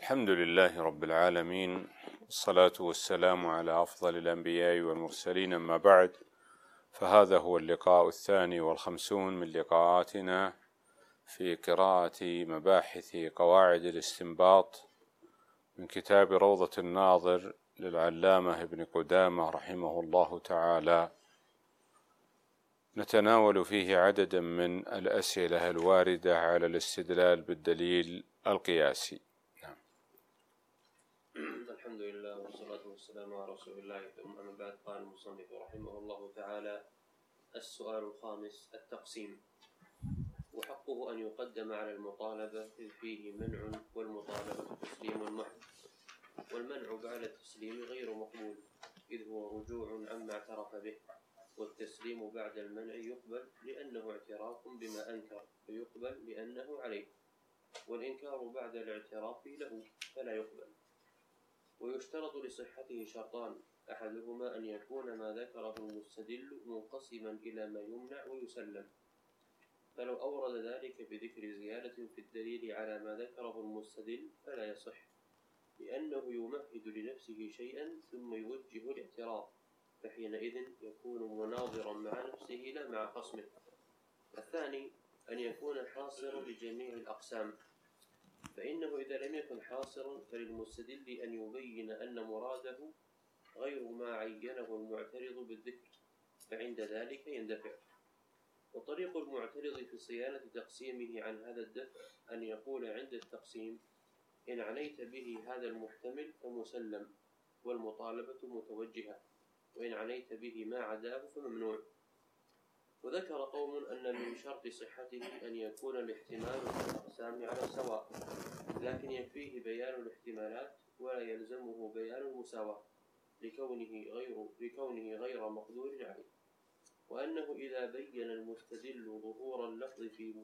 الحمد لله رب العالمين، والصلاة والسلام على أفضل الأنبياء والمرسلين، أما بعد، فهذا هو اللقاء 52 من لقاءاتنا في قراءة مباحث قواعد الاستنباط من كتاب روضة الناظر للعلامة ابن قدامة رحمه الله تعالى. نتناول فيه عددا من الأسئلة الواردة على الاستدلال بالدليل القياسي. الحمد لله والصلاة والسلام على رسول الله، ثم أما بعد. قال المصنف رحمه الله تعالى: السؤال الخامس: التقسيم. وحقه أن يقدم على المطالبة إذ فيه منع، والمطالبة تسليم محض، والمنع بعد التسليم غير مقبول إذ هو رجوع عما اعترف به، والتسليم بعد المنع يقبل لأنه اعتراف بما أنكر فيقبل لأنه عليه، والإنكار بعد الاعتراف له فلا يقبل. ويشترط لصحته شرطان: أحدهما أن يكون ما ذكره المستدل منقسما إلى ما يمنع ويسلم، فلو أورد ذلك بذكر زيادة في الدليل على ما ذكره المستدل فلا يصح، لأنه يمهد لنفسه شيئا ثم يوجه الاعتراض، فحينئذ يكون مناظرا مع نفسه لا مع خصمه. الثاني أن يكون حاصرا لجميع الأقسام، فإنه إذا لم يكن حاصرا فللمستدل أن يبين أن مراده غير ما عينه المعترض بالذكر، فعند ذلك يندفع. وطريق المعترض في صيانة تقسيمه عن هذا الدفع أن يقول عند التقسيم: إن عنيت به هذا المحتمل فمسلم والمطالبة متوجهة، وإن عنيت به ما عداه فممنوع. وذكر قوم أن من شرط صحته أن يكون الاحتمال في الأقسام على السواء، لكن يكفيه بيان الاحتمالات ولا يلزمه بيان المساواة لكونه غير مقدور عليه، وأنه إذا بين المستدل ظهور اللفظ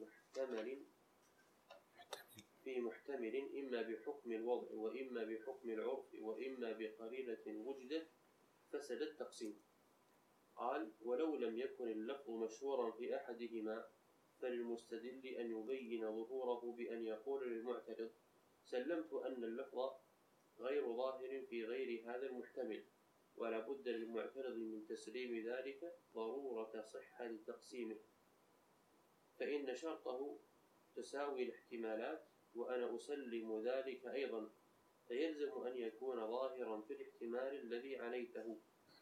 في محتمل إما بحكم الوضع وإما بحكم العرف وإما بقرينة وجدت فسد التقسيم. قال: ولو لم يكن اللفظ مشهورا في أحدهما فللمستدل أن يبين ظهوره بأن يقول للمعترض: سلمت أن اللفظ غير ظاهر في غير هذا المحتمل، ولا بد للمعترض من تسليم ذلك ضرورة صحة تقسيمه، فإن شرطه تساوي الاحتمالات، وأنا أسلم ذلك أيضا، فيلزم أن يكون ظاهرا في الاحتمال الذي عنيته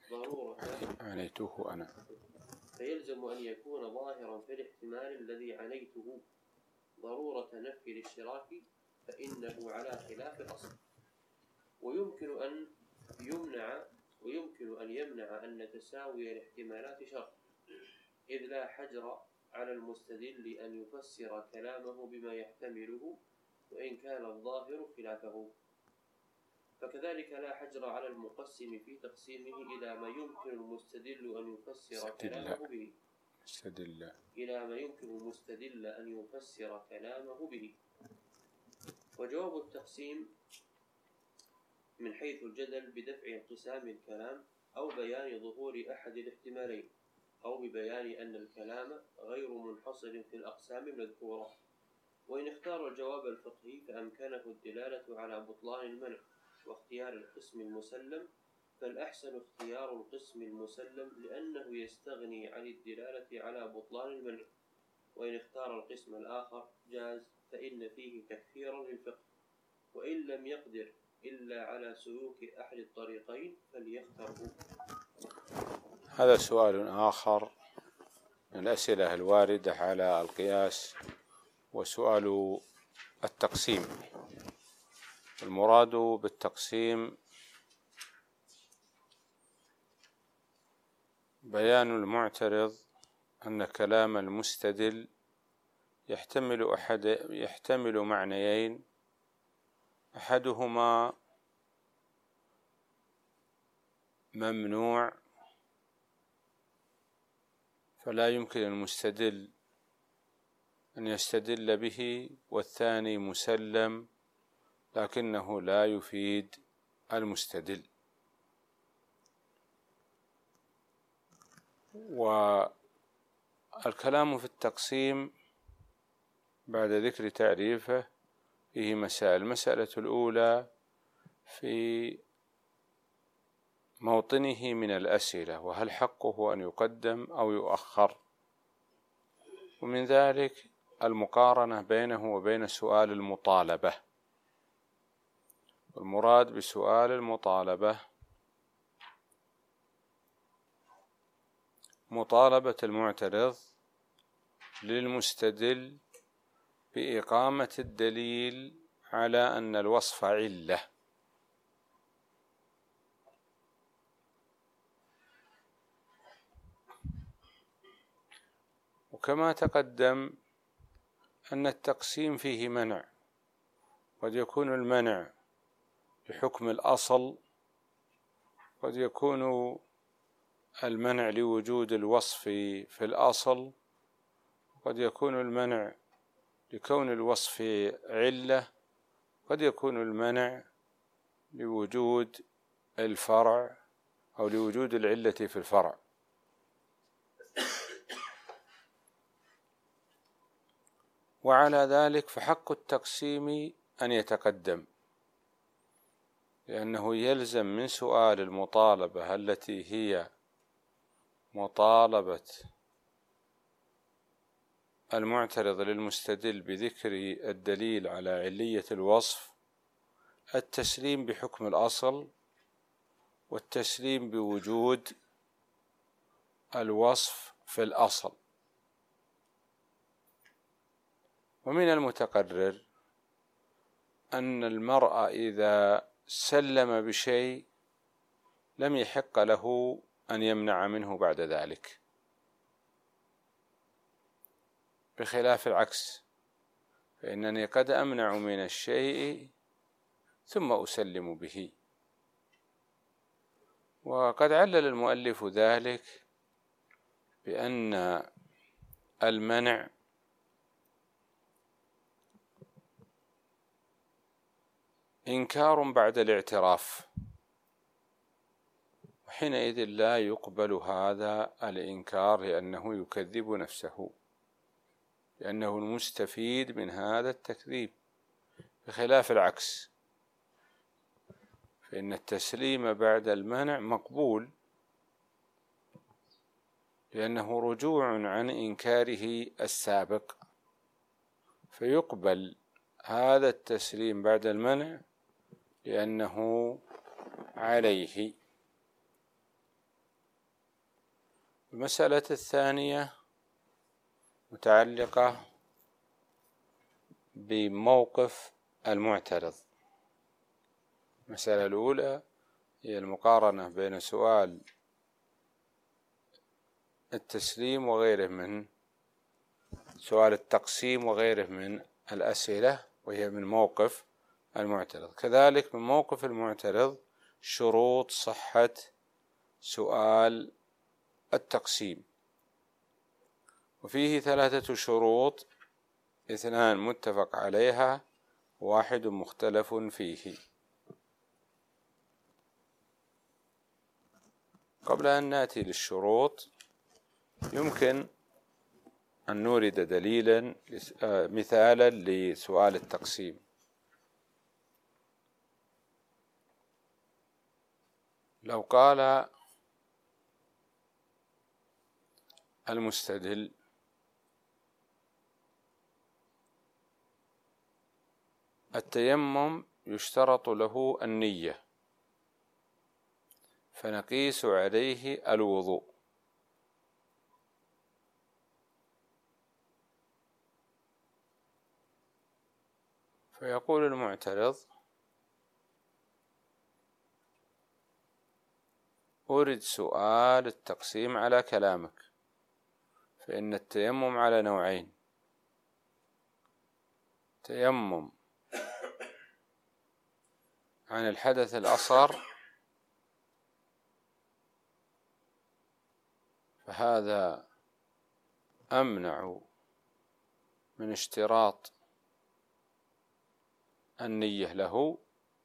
ضرورة نفي الاشتراك، فإنه على خلاف الأصل. ويمكن أن يمنع أن تساوي الاحتمالات شرط، إذ لا حجر على المستدل أن يفسر كلامه بما يحتمله وإن كان الظاهر خلافه، فكذلك لا حجر على المقسم في تقسيمه إلى ما يمكن المستدل أن يفسر كلامه به. وجواب التقسيم من حيث الجدل بدفع انقسام الكلام، أو بيان ظهور أحد الاحتمالين، أو ببيان أن الكلام غير منحصر في الأقسام المذكورة. وإن اختار الجواب الفقهي فأمكنه الدلالة على بطلان المنع واختيار القسم المسلم، فالأحسن اختيار القسم المسلم لأنه يستغني عن الدلالة على بطلان المنع. وإن اختار القسم الآخر جاز، فإن فيه تكثيرا للفقه، وإن لم يقدر إلا على سلوك أحد الطريقين فليختره. هذا سؤال آخر من الأسئلة الواردة على القياس، وسؤال التقسيم. المراد بالتقسيم بيان المعترض أن كلام المستدل يحتمل معنيين: أحدهما ممنوع فلا يمكن المستدل أن يستدل به، والثاني مسلم لكنه لا يفيد المستدل. والكلام في التقسيم بعد ذكر تعريفه فيه مسائل. المسألة الأولى في موطنه من الأسئلة، وهل حقه أن يقدم أو يؤخر، ومن ذلك المقارنة بينه وبين سؤال المطالبة. والمراد بسؤال المطالبة مطالبة المعترض للمستدل بإقامة الدليل على أن الوصف علة. وكما تقدم أن التقسيم فيه منع، قد يكون المنع بحكم الأصل، قد يكون المنع لوجود الوصف في الأصل، قد يكون المنع لكون الوصف علة، قد يكون المنع لوجود الفرع أو لوجود العلة في الفرع. وعلى ذلك فحق التقسيم أن يتقدم، لأنه يلزم من سؤال المطالبة التي هي مطالبة المعترض للمستدل بذكر الدليل على علية الوصف التسليم بحكم الأصل، والتسليم بوجود الوصف في الأصل. ومن المتقرر أن المرء إذا سلم بشيء لم يحق له أن يمنع منه بعد ذلك، بخلاف العكس، فإنني قد أمنع من الشيء ثم أسلم به. وقد علل المؤلف ذلك بأن المنع إنكار بعد الاعتراف، وحينئذ لا يقبل هذا الإنكار لأنه يكذب نفسه، لأنه المستفيد من هذا التكذيب، بخلاف العكس، فإن التسليم بعد المنع مقبول، لأنه رجوع عن إنكاره السابق، فيقبل هذا التسليم بعد المنع لأنه عليه. المسألة الثانية متعلقة بموقف المعترض. المسألة الأولى هي المقارنة بين سؤال التسليم وغيره من سؤال التقسيم وغيره من الأسئلة، وهي من موقف المعترض. كذلك من موقف المعترض شروط صحة سؤال التقسيم، وفيه 3 شروط، 2 متفق عليها، 1 مختلف فيه. قبل أن نأتي للشروط يمكن أن نورد دليلا مثالا لسؤال التقسيم. لو قال المستدل التيمم يشترط له النية، فنقيس عليه الوضوء، فيقول المعترض: أرد سؤال التقسيم على كلامك، فإن التيمم على نوعين: تيمم عن الحدث الأصغر، فهذا أمنع من اشتراط النية له،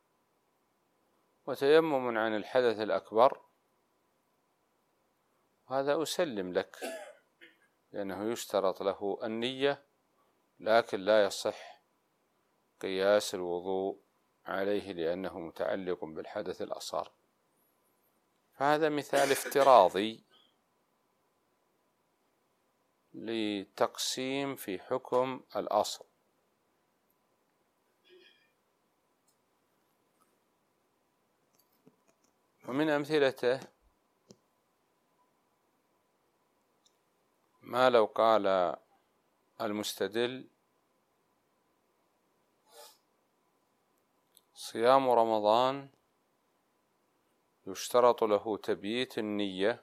وتيمم عن الحدث الأكبر، هذا أسلم لك لأنه يشترط له النية، لكن لا يصح قياس الوضوء عليه لأنه متعلق بالحدث الأصغر. فهذا مثال افتراضي لتقسيم في حكم الأصل. ومن أمثلته ما لو قال المستدل صيام رمضان يشترط له تبييت النية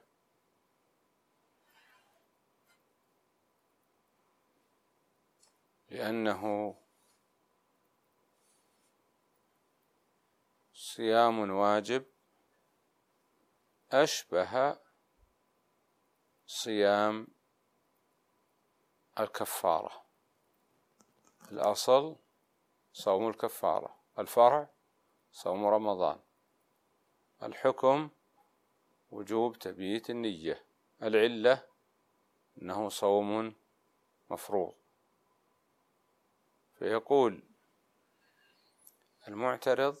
لأنه صيام واجب أشبه صيام الكفارة. الأصل صوم الكفارة، الفرع صوم رمضان، الحكم وجوب تبييت النية، العلة أنه صوم مفروض. فيقول المعترض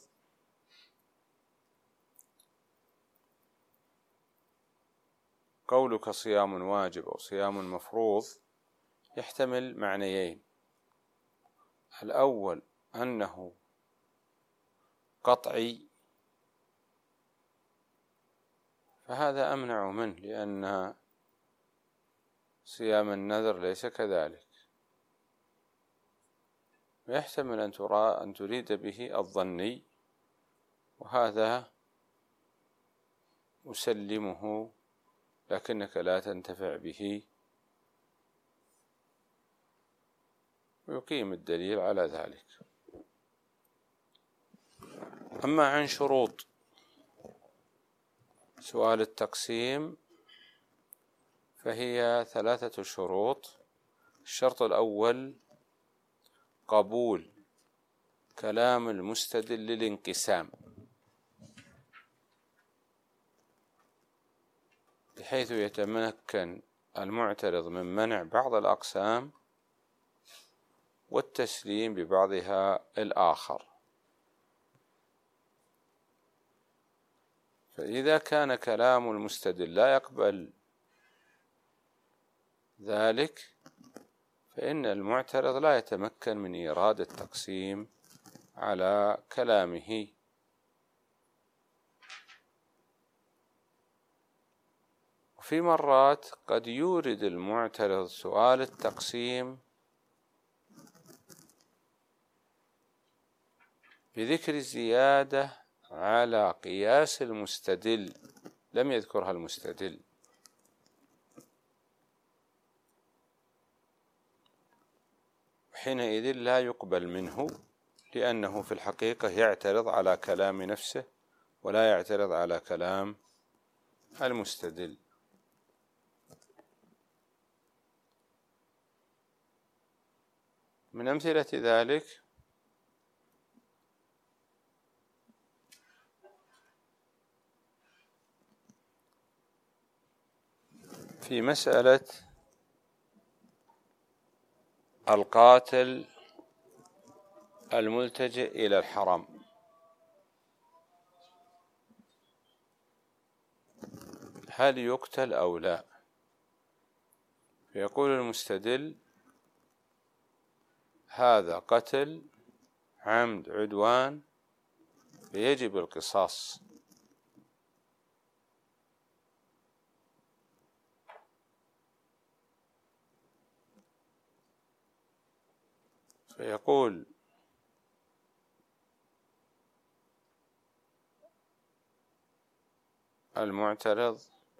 قولك صيام واجب أو صيام مفروض يحتمل معنيين: الأول أنه قطعي، فهذا أمنع منه لأن صيام النذر ليس كذلك. ويحتمل أن تريد به الظني، وهذا أسلمه لكنك لا تنتفع به، ويقيم الدليل على ذلك. أما عن شروط سؤال التقسيم فهي 3 شروط. الشرط الأول قبول كلام المستدل للانقسام، بحيث يتمكن المعترض من منع بعض الأقسام والتسليم ببعضها الآخر. فإذا كان كلام المستدل لا يقبل ذلك فإن المعترض لا يتمكن من إيراد التقسيم على كلامه. وفي مرات قد يورد المعترض سؤال التقسيم بذكر زيادة على قياس المستدل لم يذكرها المستدل، حينئذ لا يقبل منه، لأنه في الحقيقة يعترض على كلام نفسه ولا يعترض على كلام المستدل. من أمثلة ذلك في مسألة القاتل الملتجئ إلى الحرم، هل يقتل أو لا؟ فيقول المستدل هذا قتل عمد عدوان فيجب القصاص. فيقول المعترض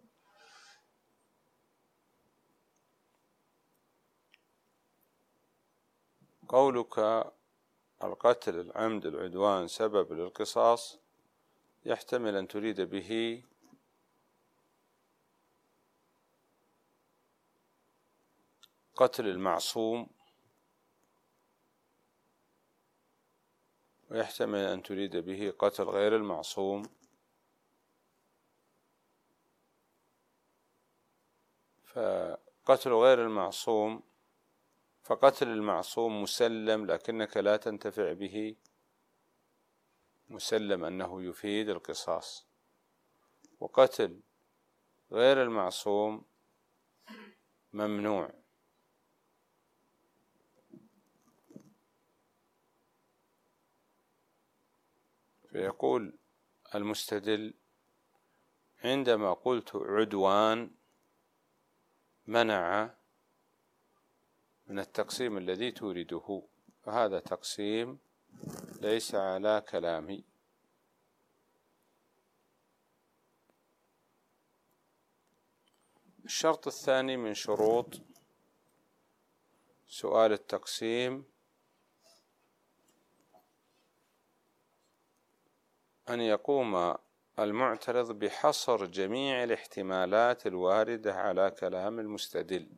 قولك القتل العمد العدوان سبب للقصاص يحتمل أن تريد به قتل المعصوم، ويحتمل أن تريد به قتل غير المعصوم. فقتل غير المعصوم فقتل المعصوم مسلم لكنك لا تنتفع به، مسلم أنه يفيد القصاص. وقتل غير المعصوم ممنوع. فيقول المستدل: عندما قلت عدوان منع من التقسيم الذي تريده، فهذا تقسيم ليس على كلامي. الشرط الثاني من شروط سؤال التقسيم أن يقوم المعترض بحصر جميع الاحتمالات الواردة على كلام المستدل.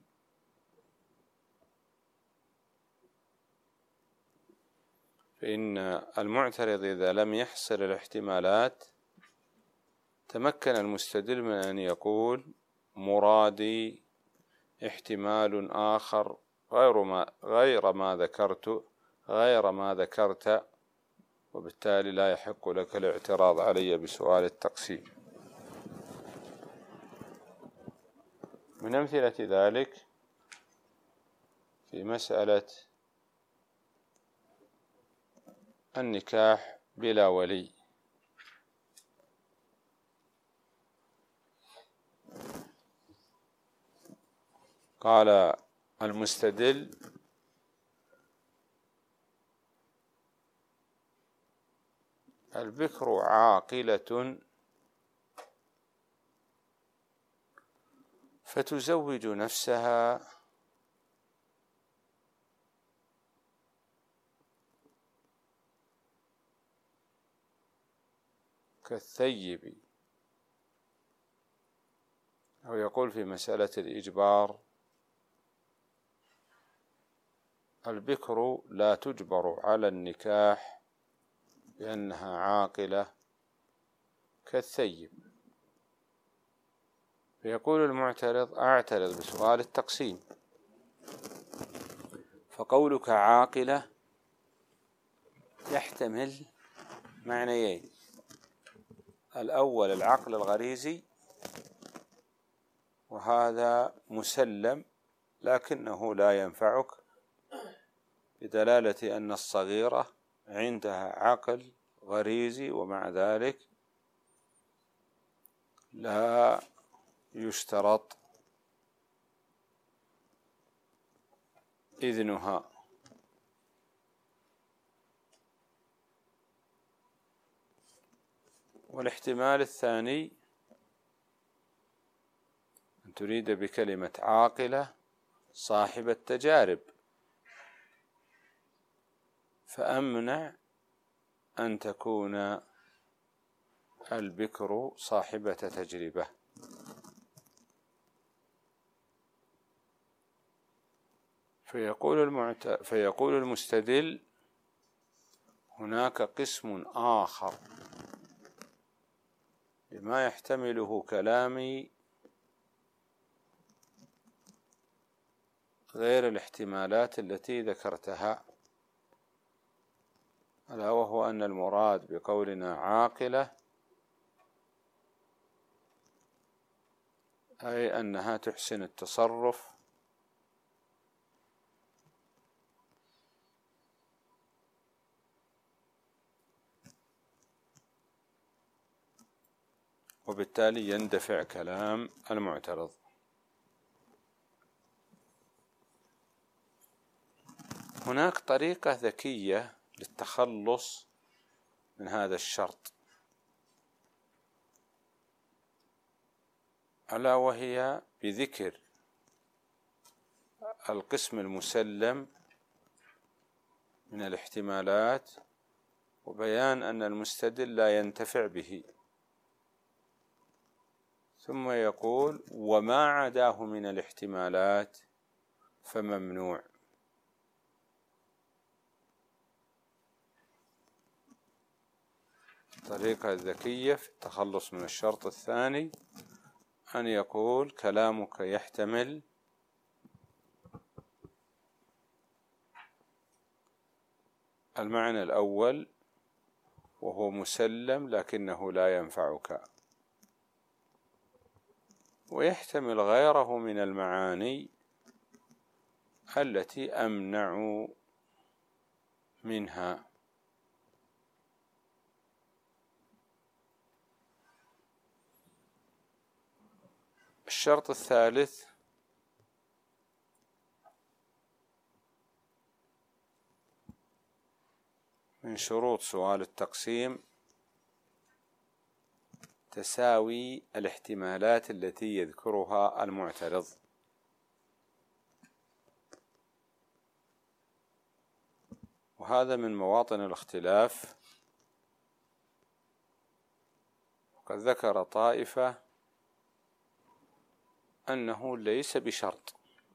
فإن المعترض إذا لم يحصر الاحتمالات تمكن المستدل من أن يقول: مرادي احتمال آخر غير ما ذكرت، وبالتالي لا يحق لك الاعتراض علي بسؤال التقسيم. من أمثلة ذلك في مسألة النكاح بلا ولي. قال المستدل: البكر عاقلة فتزوج نفسها كالثيب. أو يقول في مسألة الإجبار: البكر لا تجبر على النكاح لأنها عاقلة كالثيب. فيقول المعترض: أعترض بسؤال التقسيم، فقولك عاقلة يحتمل معنيين: الأول العقل الغريزي، وهذا مسلم لكنه لا ينفعك بدلالة أن الصغيرة عندها عقل غريزي ومع ذلك لا يشترط إذنها. والاحتمال الثاني أن تريد بكلمة عاقلة صاحب التجارب، فأمنع أن تكون البكر صاحبة تجربة. فيقول المستدل: هناك قسم آخر بما يحتمله كلامي غير الاحتمالات التي ذكرتها، ألا وهو أن المراد بقولنا عاقلة أي أنها تحسن التصرف وبالتالي يندفع كلام المعترض. هناك طريقة ذكية للتخلص من هذا الشرط، ألا وهي بذكر القسم المسلم من الاحتمالات وبيان أن المستدل لا ينتفع به، ثم يقول: وما عداه من الاحتمالات فممنوع. الطريقة الذكية في التخلص من الشرط الثاني أن يقول: كلامك يحتمل المعنى الأول وهو مسلم لكنه لا ينفعك، ويحتمل غيره من المعاني التي أمنع منها. الشرط الثالث من شروط سؤال التقسيم تساوي الاحتمالات التي يذكرها المعترض، وهذا من مواطن الاختلاف. وقد ذكر طائفة أنه ليس بشرط،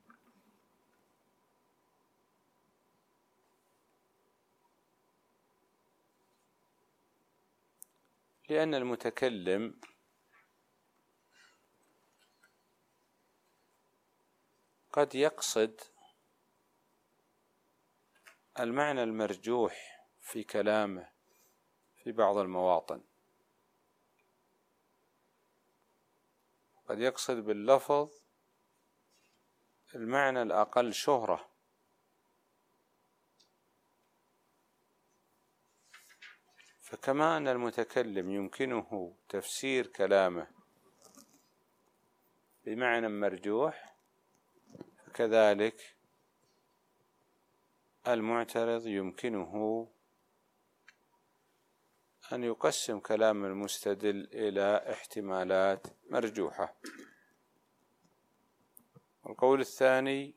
لأن المتكلم قد يقصد المعنى المرجوح في كلامه في بعض المواطن، قد يقصد باللفظ المعنى الأقل شهرة، فكما أن المتكلم يمكنه تفسير كلامه بمعنى مرجوح، فكذلك المعترض يمكنه أن يقسم كلام المستدل إلى احتمالات مرجوحة. القول الثاني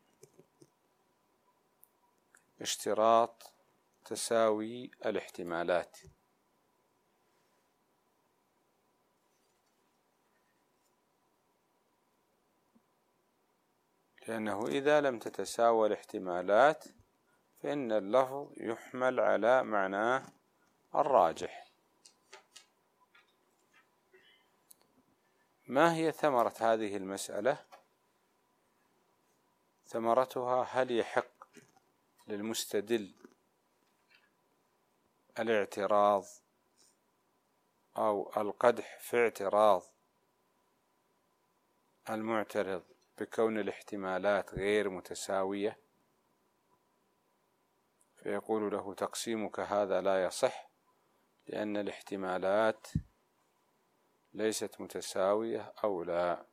اشتراط تساوي الاحتمالات، لأنه إذا لم تتساوى الاحتمالات فإن اللفظ يحمل على معناه الراجح. ما هي ثمرة هذه المسألة؟ ثمرتها هل يحق للمستدل الاعتراض أو القدح في اعتراض المعترض بكون الاحتمالات غير متساوية، فيقول له تقسيمك هذا لا يصح لأن الاحتمالات ليست متساوية أو لا؟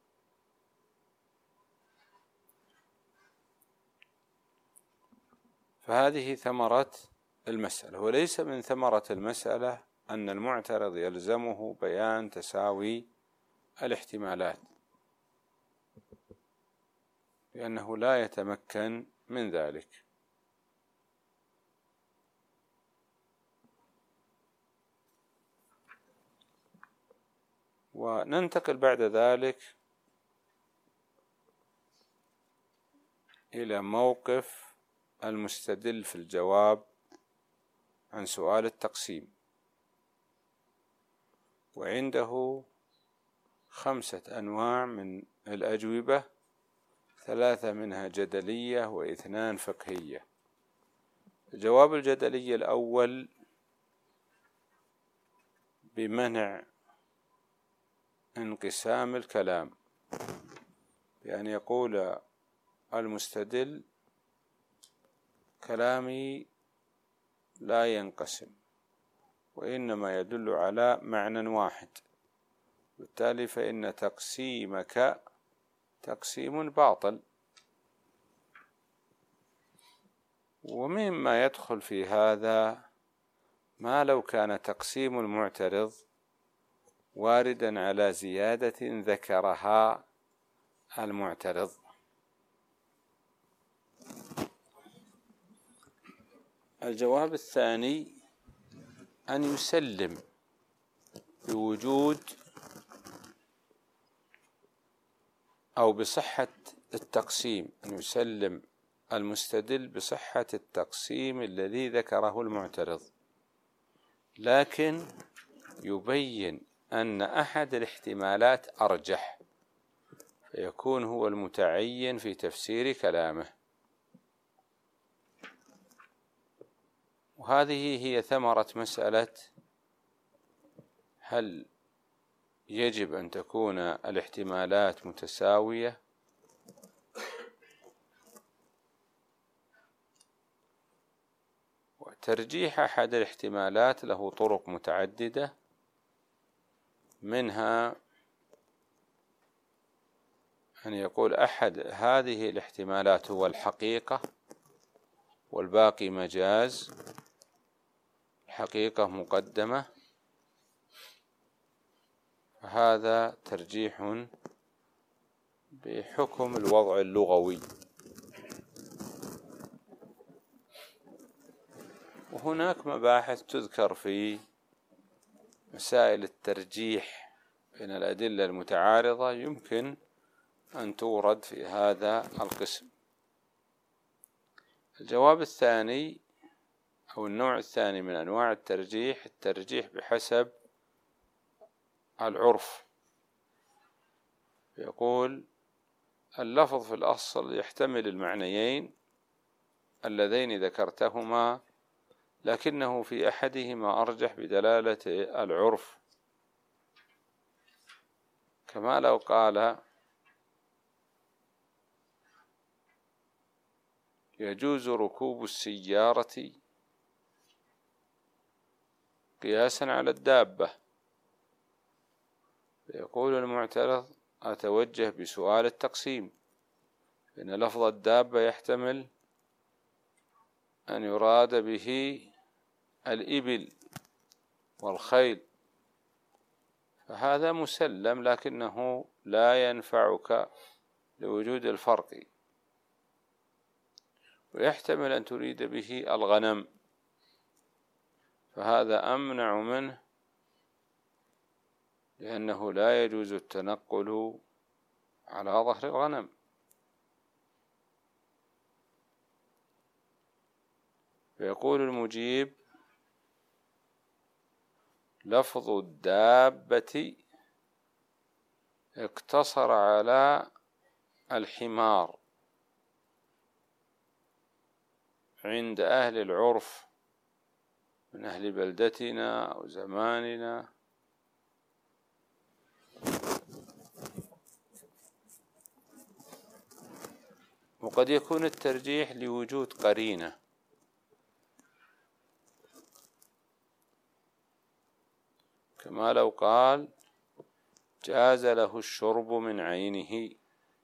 فهذه ثمرة المسألة، وليس من ثمرة المسألة أن المعترض يلزمه بيان تساوي الاحتمالات، لأنه لا يتمكن من ذلك. وننتقل بعد ذلك إلى موقف المستدل في الجواب عن سؤال التقسيم، وعنده 5 أنواع من الأجوبة، 3 منها جدلية و2 فقهية. الجواب الجدلي الأول بمنع انقسام الكلام، يعني يقول المستدل كلامي لا ينقسم وإنما يدل على معنى واحد، بالتالي فإن تقسيمك تقسيم باطل. ومما يدخل في هذا ما لو كان تقسيم المعترض واردا على زيادة ذكرها المعترض. الجواب الثاني أن يسلم بوجود أو بصحة التقسيم، أن يسلم المستدل بصحة التقسيم الذي ذكره المعترض، لكن يبين أن أحد الاحتمالات أرجح، فيكون هو المتعين في تفسير كلامه. وهذه هي ثمرة مسألة هل يجب أن تكون الاحتمالات متساوية وترجيح أحد الاحتمالات له طرق متعددة، منها أن يقول أحد هذه الاحتمالات هو الحقيقة والباقي مجاز، الحقيقة مقدمة، هذا ترجيح بحكم الوضع اللغوي. وهناك مباحث تذكر في مسائل الترجيح بين الأدلة المتعارضة يمكن أن تورد في هذا القسم. الجواب الثاني أو النوع الثاني من أنواع الترجيح، الترجيح بحسب العرف. يقول اللفظ في الأصل يحتمل المعنيين اللذين ذكرتهما، لكنه في أحدهما أرجح بدلالة العرف، كما لو قال يجوز ركوب السيارة قياسا على الدابة. يقول المعترض أتوجه بسؤال التقسيم، إن لفظ الدابة يحتمل أن يراد به الإبل والخيل، فهذا مسلم، لكنه لا ينفعك لوجود الفرق. ويحتمل أن تريد به الغنم، فهذا أمنع منه، لأنه لا يجوز التنقل على ظهر الغنم. فيقول المجيب لفظ الدابة اقتصر على الحمار عند أهل العرف من أهل بلدتنا أو زماننا، وقد يكون الترجيح لوجود قرينة، كما لو قال جاز له الشرب من عينه،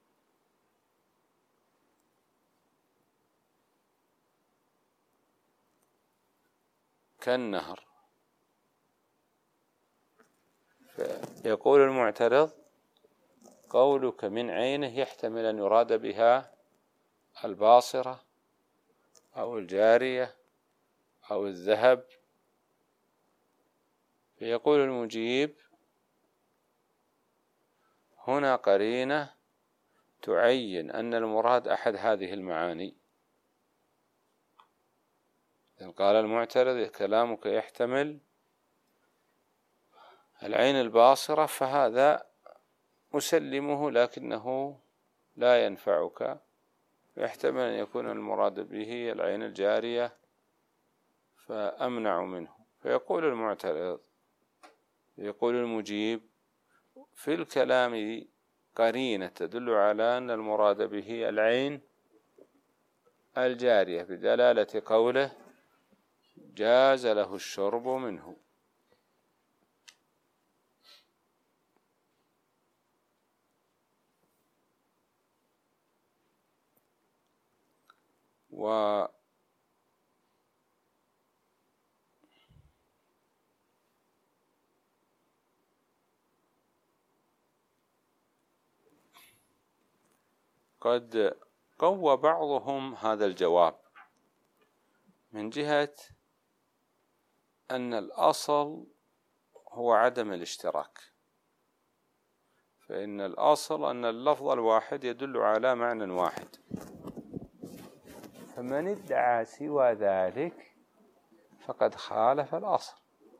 كالنهر. فيقول المعترض قولك من عينه يحتمل أن يراد بها الباصرة أو الجارية أو الذهب. فيقول المجيب هنا قرينة تعين أن المراد أحد هذه المعاني. إذن قال المعترض كلامك يحتمل العين الباصرة، فهذا مسلمه، لكنه لا ينفعك. يحتمل أن يكون المراد به العين الجارية، فأمنع منه. فيقول المعترض يقول المجيب في الكلام قرينة تدل على أن المراد به العين الجارية بدلالة قوله جاز له الشرب منه. قد قوى بعضهم هذا الجواب من جهة أن الأصل هو عدم الاشتراك، فإن الأصل أن اللفظ الواحد يدل على معنى واحد، فمن ادعى سوى ذلك فقد خالف الأصل.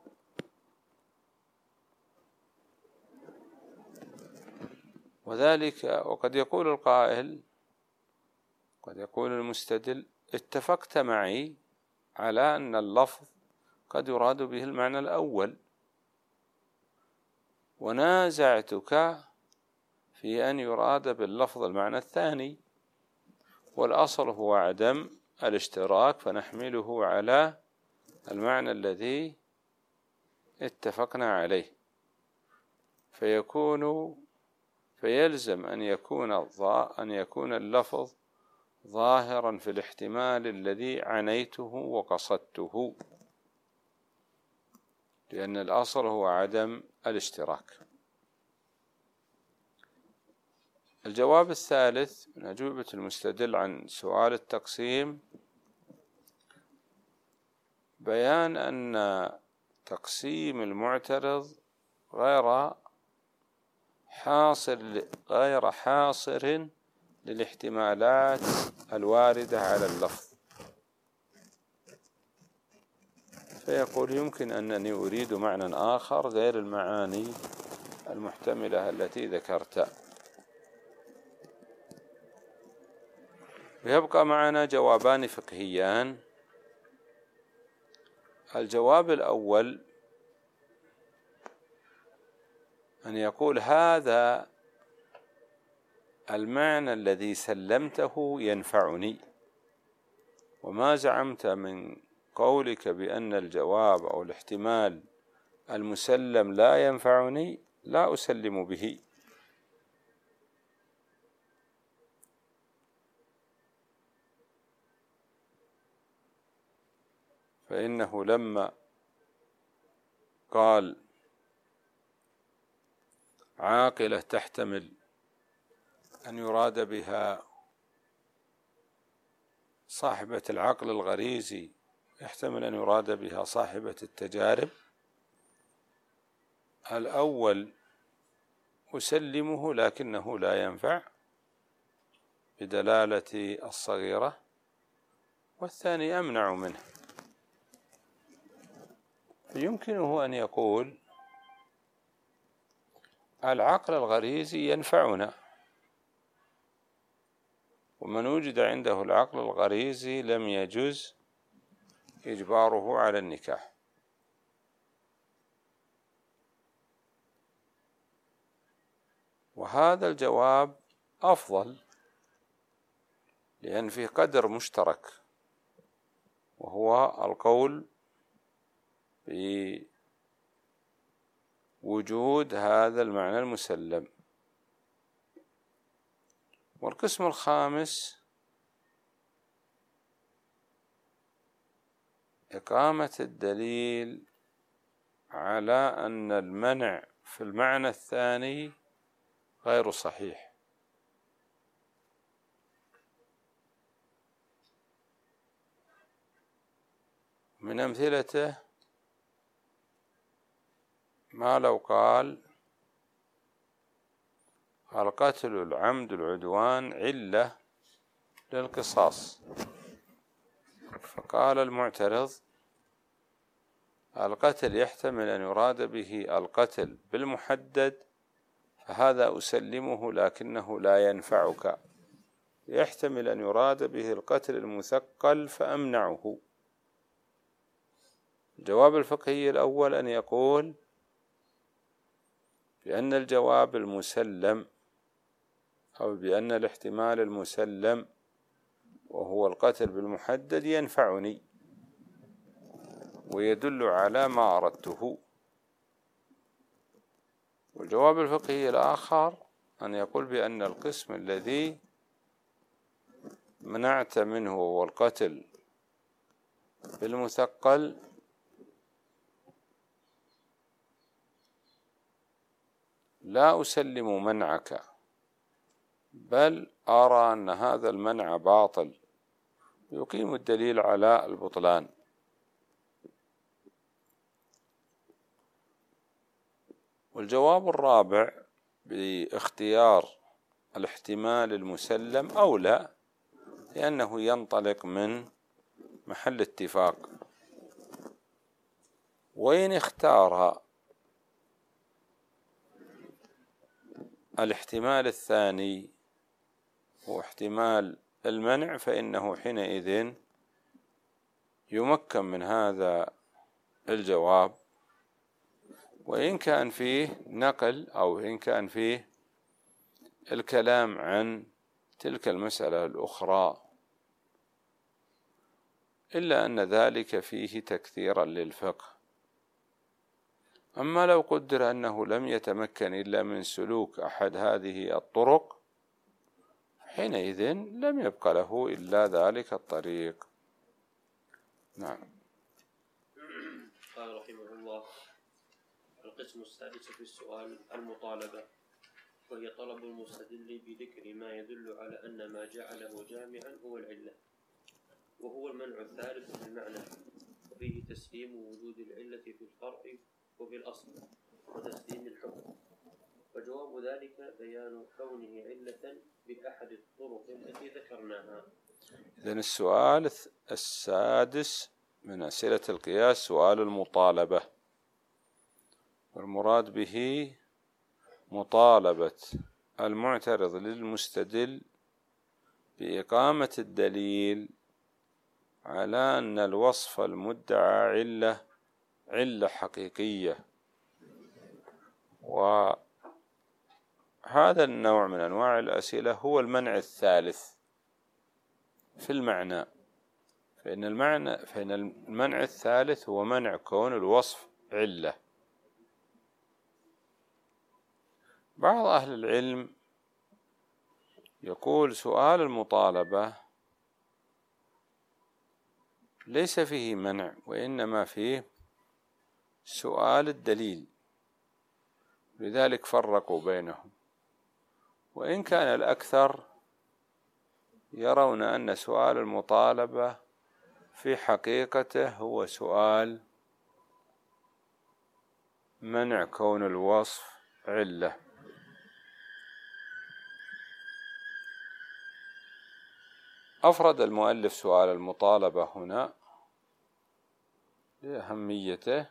وذلك وقد يقول القائل، قد يقول المستدل اتفقت معي على أن اللفظ قد يراد به المعنى الأول، ونازعتك في أن يراد باللفظ المعنى الثاني، والأصل هو عدم الاشتراك، فنحمله على المعنى الذي اتفقنا عليه، فيلزم أن يكون اللفظ ظاهرا في الاحتمال الذي عنيته وقصدته، لأن الأصل هو عدم الاشتراك. الجواب الثالث من أجوبة المستدل عن سؤال التقسيم بيان أن تقسيم المعترض غير حاصر للاحتمالات الواردة على اللفظ، فيقول يمكن أنني أريد معنى آخر غير المعاني المحتملة التي ذكرت. ويبقى معنا جوابان فقهيان. الجواب الأول أن يقول هذا المعنى الذي سلمته ينفعني، وما زعمت من قولك بأن الجواب أو الاحتمال المسلم لا ينفعني لا أسلم به. فإنه لما قال عاقلة تحتمل أن يراد بها صاحبة العقل الغريزي، يحتمل أن يراد بها صاحبة التجارب، الأول أسلمه لكنه لا ينفع بدلالة الصغيرة، والثاني أمنع منه. يمكنه أن يقول العقل الغريزي ينفعنا، ومن وجد عنده العقل الغريزي لم يجز إجباره على النكاح. وهذا الجواب أفضل، لأن فيه قدر مشترك، وهو القول بوجود هذا المعنى المسلم. والقسم الخامس إقامة الدليل على أن المنع في المعنى الثاني غير صحيح. من أمثلته ما لو قال القتل العمد العدوان علة للقصاص، فقال المعترض القتل يحتمل أن يراد به القتل بالمحدد، فهذا أسلمه لكنه لا ينفعك. يحتمل أن يراد به القتل المثقل فأمنعه. الجواب الفقهي الأول أن يقول بأن الجواب المسلم أو بأن الاحتمال المسلم وهو القتل بالمحدد ينفعني ويدل على ما أردته. والجواب الفقهي الآخر أن يقول بأن القسم الذي منعت منه هو القتل بالمثقل لا أسلم منعك، بل أرى أن هذا المنع باطل، يقيم الدليل على البطلان. والجواب الرابع باختيار الاحتمال المسلم أولى، لأنه ينطلق من محل اتفاق. وإن اختار الاحتمال الثاني هو احتمال المنع، فإنه حينئذ يمكن من هذا الجواب، وإن كان فيه نقل أو إن كان فيه الكلام عن تلك المسألة الأخرى، إلا أن ذلك فيه تكثيرا للفقه. أما لو قدر أنه لم يتمكن إلا من سلوك أحد هذه الطرق، حينئذ لم يبق له إلا ذلك الطريق. نعم. قال رحمه الله: القسم السادس في السؤال المطالبة، وهي طلب المستدل بذكر ما يدل على أن ما جعله جامعا هو العلة، وهو المنع الثالث في المعنى، وفيه تسليم وجود العلة في الفرع وفي الأصل، وتسليم الحكم. وجواب ذلك بيان كونه علة بأحد الطرق التي ذكرناها. إذن السؤال السادس من أسئلة القياس سؤال المطالبة، والمراد به مطالبة المعترض للمستدل بإقامة الدليل على أن الوصف المدعى علة حقيقية. وهذا النوع من أنواع الأسئلة هو المنع الثالث في المعنى، فإن المنع الثالث هو منع كون الوصف علة. بعض أهل العلم يقول سؤال المطالبة ليس فيه منع، وإنما فيه سؤال الدليل، لذلك فرقوا بينهم. وإن كان الأكثر يرون أن سؤال المطالبة في حقيقته هو سؤال منع كون الوصف علة. أفرد المؤلف سؤال المطالبة هنا لأهميته،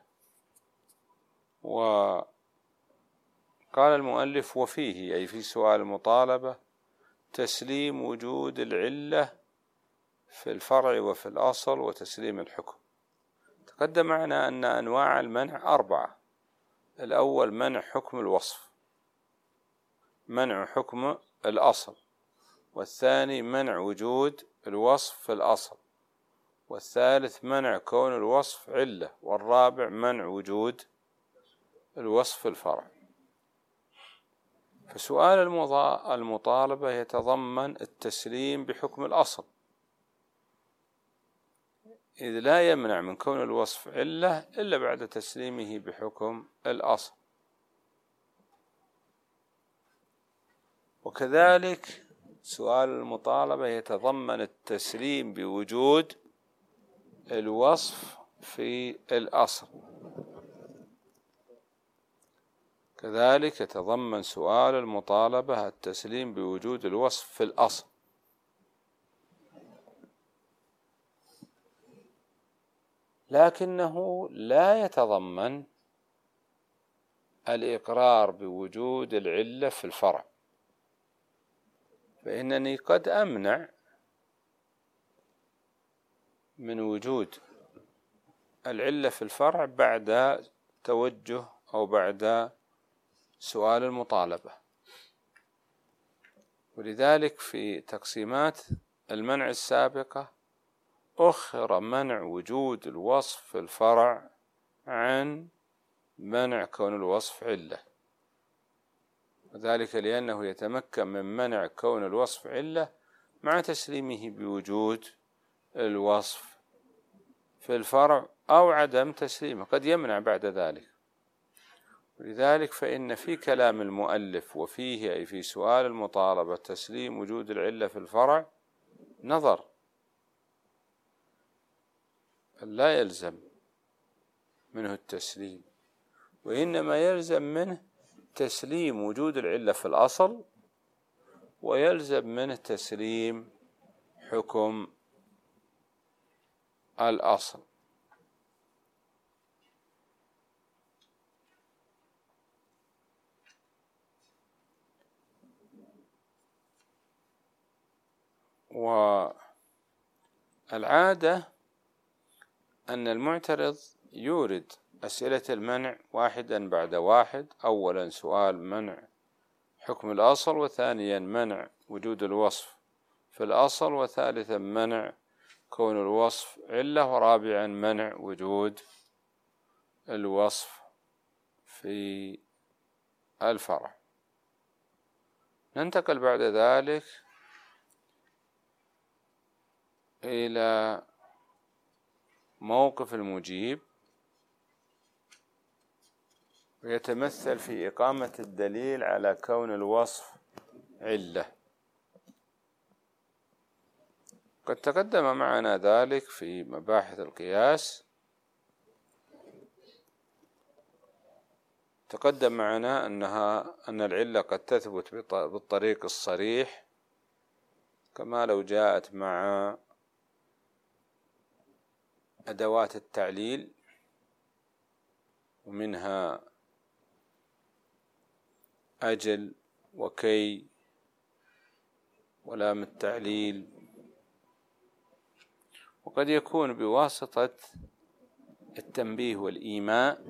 وقال المؤلف: وفيه، أي في سؤال المطالبة، تسليم وجود العلة في الفرع وفي الأصل، وتسليم الحكم. تقدم معنا أن أنواع المنع 4. الأول منع حكم الوصف، منع حكم الأصل، والثاني منع وجود الوصف في الأصل، والثالث منع كون الوصف علة، والرابع منع وجود الوصف في الفرع. فسؤال المطالبة يتضمن التسليم بحكم الأصل، إذ لا يمنع من كون الوصف علة إلا بعد تسليمه بحكم الأصل. وكذلك سؤال المطالبة يتضمن التسليم بوجود الوصف في الأصل. كذلك يتضمن سؤال المطالبة التسليم بوجود الوصف في الأصل. لكنه لا يتضمن الإقرار بوجود العلة في الفرع، فإنني قد أمنع من وجود العلة في الفرع بعد توجه أو بعد سؤال المطالبة. ولذلك في تقسيمات المنع السابقة أخر منع وجود الوصف في الفرع عن منع كون الوصف علة، وذلك لأنه يتمكن من منع كون الوصف علة مع تسليمه بوجود الوصف في الفرع، أو عدم تسليمه قد يمنع بعد ذلك. ولذلك فإن في كلام المؤلف وفيه، أي في سؤال المطالبة، تسليم وجود العلة في الفرع نظر، لا يلزم منه التسليم، وإنما يلزم منه تسليم وجود العلة في الأصل، ويلزم منه تسليم حكم الأصل. والعادة أن المعترض يورد أسئلة المنع واحدا بعد واحد. أولا سؤال منع حكم الأصل، وثانيا منع وجود الوصف في الأصل، وثالثا منع كون الوصف علة، ورابعا منع وجود الوصف في الفرع. ننتقل بعد ذلك إلى موقف المجيب، ويتمثل في إقامة الدليل على كون الوصف علة. قد تقدم معنا ذلك في مباحث القياس. تقدم معنا أن العلة قد تثبت بالطريق الصريح، كما لو جاءت مع أدوات التعليل، ومنها أجل وكي ولام التعليل. وقد يكون بواسطة التنبيه والإيماء،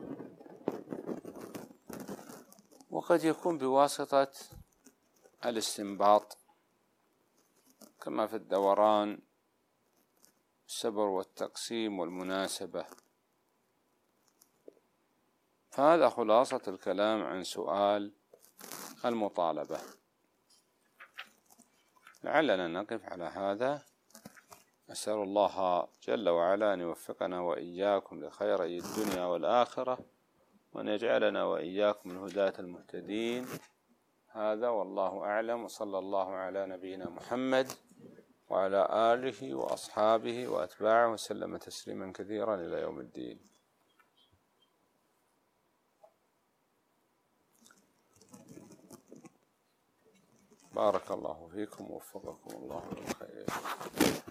وقد يكون بواسطة الاستنباط، كما في الدوران، السبر والتقسيم والمناسبة. فهذا خلاصة الكلام عن سؤال المطالبة. لعلنا نقف على هذا. أسأل الله جل وعلا أن يوفقنا وإياكم لخيري الدنيا والآخرة، وأن يجعلنا وإياكم من هداة المهتدين. هذا والله أعلم، وصلى الله على نبينا محمد وعلى آله وأصحابه وأتباعه وسلم تسليما كثيرا إلى يوم الدين. بارك الله فيكم ووفقكم الله للخير.